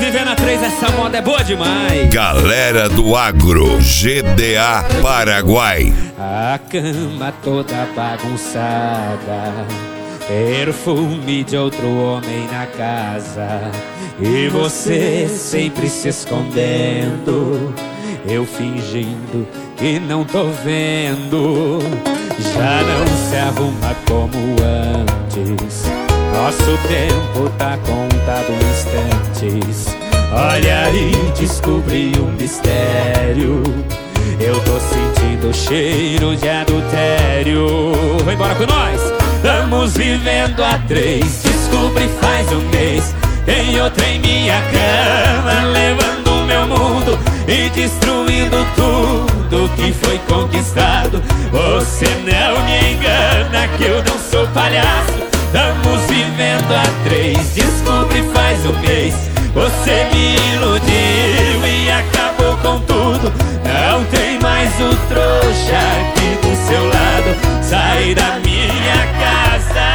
vivendo a 3, essa moda é boa demais. Galera do Agro, GDA Paraguai. A cama toda bagunçada, perfume de outro homem na casa, e você sempre se escondendo, eu fingindo que não tô vendo. Já não se arruma como antes, nosso tempo tá contado em instantes. Olha aí, descobri um mistério, eu tô sentindo cheiro de adultério. Vem embora com nós! Estamos vivendo a 3, descobri faz um mês. Tem outra em minha cama, levando o meu mundo e destruindo tudo que foi conquistado. Você não me engana que eu não sou palhaço. Estamos vivendo a 3, descobri faz um mês. Você me iludiu e acabou com tudo. Não tem mais o trouxa aqui do seu lado. Sai da minha casa,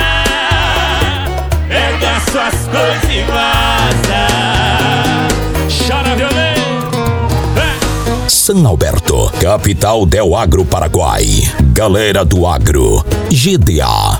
pega suas coisas e vaza. Chora violento. São Alberto, capital del Agro Paraguai. Galera do Agro, GDA.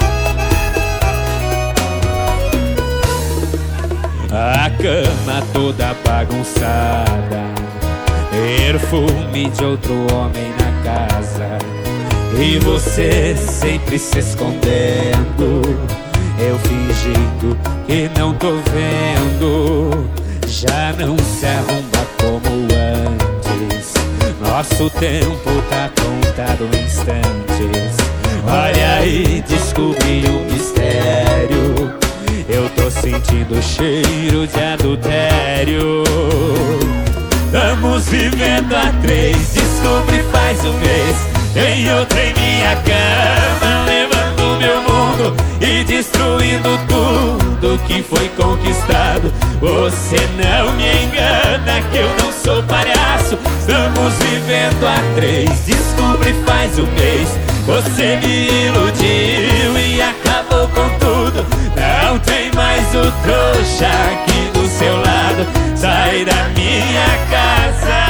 A cama toda bagunçada, perfume de outro homem na casa, e você sempre se escondendo, eu fingindo que não tô vendo. Já não se arruma como antes, nosso tempo tá contado em instantes. Olha aí, descobri um mistério, eu tô sentindo cheiro de adultério. Estamos vivendo a 3, descobri faz um mês. Tem outra em minha cama, levando meu mundo e destruindo tudo que foi conquistado. Você não me engana que eu não sou palhaço. Estamos vivendo a 3, descobri faz um mês. Você me iludiu e acabou com tudo. Não tem mais o trouxa aqui do seu lado. Sai da minha casa,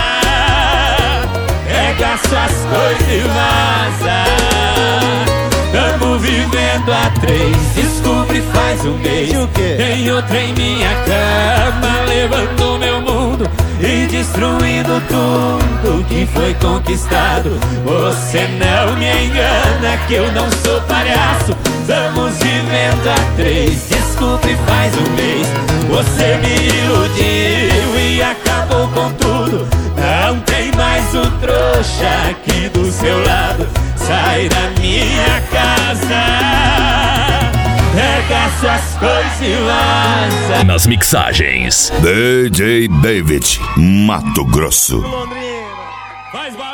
pega suas coisas e vaza. Tamo vivendo a 3, descobri faz um mês. Tem outra em minha cama, levando meu mundo e destruindo tudo que foi conquistado. Você não me engana que eu não sou palhaço. Estamos vivendo a 3, descobri faz um mês. Você me iludiu e acabou com tudo. Não tem mais o trouxa aqui do seu lado. Sai da minha casa, pega suas coisas e vaza. Nas mixagens, DJ David, Mato Grosso. Faz